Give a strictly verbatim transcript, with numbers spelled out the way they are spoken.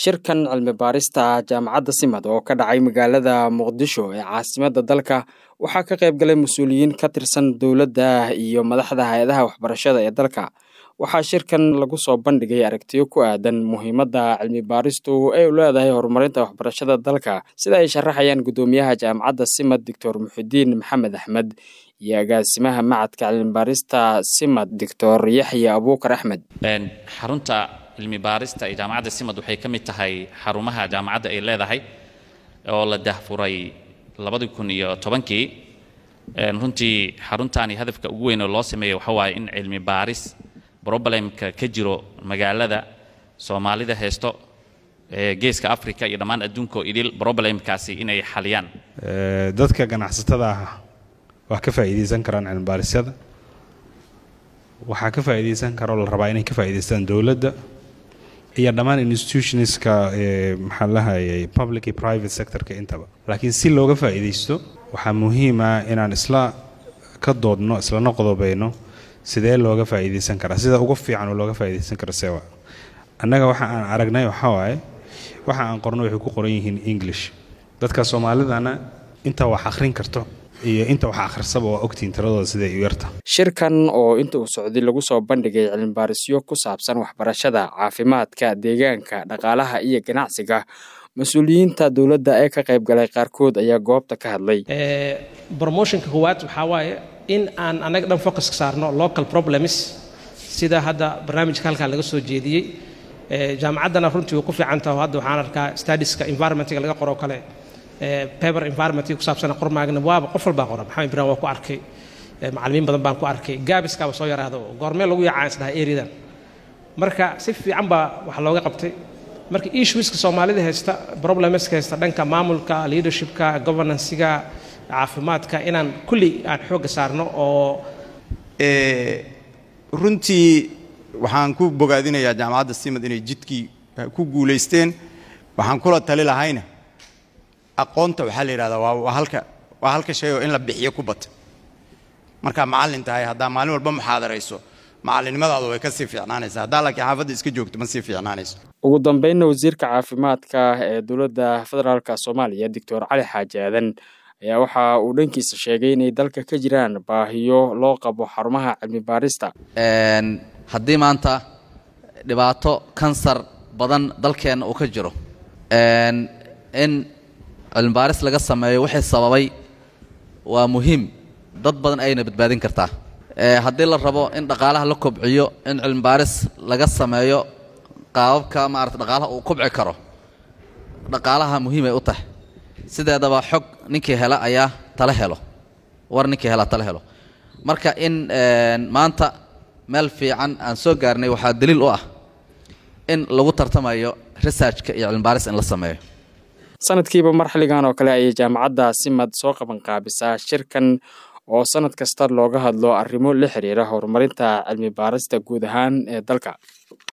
shirkan cilmi baarista jaamacadda Simad oo ka dhacay magaalada Muqdisho ee caasimadda dalka waxaa ka qayb galay mas'uuliyiin ka tirsan dowladda iyo madaxda hay'adaha waxbarashada ee dalka. waxaa shirkan lagu soo bandhigay aragtiyo ku aadan muhiimadda cilmi baaristu ay u leedahay horumarinta waxbarashada dalka, sida ay sharaxayaan gudoomiyaha jaamacadda Simad Doctor Muxudiin Maxamed Axmed iyo agaasimaha macadka cilmi baarista Simad Doctor Yaxya Abuukar Axmed. xarunta cilmi baarista ee jaamacadda Simad waxay ka mid tahay xarumaha jaamacadda ay leedahay oo la daahfuray labada kun iyo tobankii. runtii xaruntaani hadafka ugu weyn oo loo sameeyay waxa waaye in cilmi baaris problemka ka jiro magaalada Soomaalida heesto ee geeska Afrika iyo dhammaan adduunka idil problemkaasi inay xaliyaan. dadka ganacsatada ah wax ka faa'iideysan karaan cilmi baarisyada, waxa ka faa'iideysan karo la rabaa inay ka faa'iideystaan dawladda iyo dhammaan institutionska ee maxaa la hayay public and private sector-ka intaba. laakiin si looga faa'iideysto waxaa muhiim ah inaan isla ka doodno isla noqdobeyno sidee looga faa'iideysan karaa, sida ugu fiican oo looga faa'iideysan karo sewa. annaga waxa aan aragnay waxa waaye waxa aan qorno waxay ku qoran yihiin English. dadka Soomaalidana inta wax akhrin karto iyo inta wax akhrisaba waa ogtiin tiradooda sida ay u yarta. shirkan oo inta uu socday lagu soo bandhigay cilmi baarisyo ku saabsan waxbarashada, caafimaadka, deegaanka, dhaqaalaha iyo ganacsiga. mas'uuliyiinta dawladda ee ka qayb galay qaarkood ayaa goobta ka hadlay. ee promotionka koowaad waxa waaye in aan anaga dhan focus ka saarno local problems sida hadda barnaamijka halka laga soo jeediyay. ee jaamacaddana runtii uu ku fiican tahay. hadda waxaan arkaa studieska environment-ka laga qoro kale ee paper environment-ka ku saabsan qormaagna waaba qof walba qoran. maxamed ibrahim waa ku arkay, macallimiin badan baan ku arkay. gaabiska soo yaraado goormee lagu yacaan isdhaa area-dan. marka si fiican baa wax looga qabtay. marka issueska Soomaalida haysta problemska haysta dhanka maamulka, leadershipka, governance-ga, caafimaadka inaan kulli aan xoog saarno oo ee runtii waxaan ku bogaadinayaa jaamacadda Simad inay jidkii ku guuleysteen. waxaan kula tali lahayna aqoonta waxa la yiraahdaa waa halka waa halka shay oo in la bixiyo ku bata. marka macallin tahay hadda maalin walba muxaadarayso macallinimadaadu way ka sii fiicnaanaysaa. hadda laakiin xaafadda iska joogto ma sii fiicnaanayso. ugu dambeynna wasiirka caafimaadka ee dowladda federaalka Soomaaliya Doctor Cali Xaaji Aadan ayaa waxa uu dhankiisa sheegay inay dalka ka jiraan baahiyo loo qabo xarumaha cilmi baarista. een haddii maanta dhibaato kansar badan dalkeena uu ka jiro, een in cilmi baaris laga sameeyo wixii sababay waa muhiim, dad badan ayna badbaadin kartaa. ee haddii la rabo in dhaqaalaha la kobciyo, in cilmi baaris laga sameeyo qaababka maarta dhaqaalaha uu kobci karo, dhaqaalaha muhiim ay u tahay. sideedaba xog ninkii hela ayaa tala helo, war ninkii hela tala helo. marka in maanta meel fiican aan soo gaarnay waxaa daliil u ah in lagu tartamayo research-ka iyo cilmi baaris in la sameeyo. sanadkiiba marxaligan oo kale ay jaamacadda Simad soo qaban qaabisaa shirkan oo sanad kasta looga hadlo arrimo la xiriira horumarinta cilmi baarista guud ahaan ee dalka.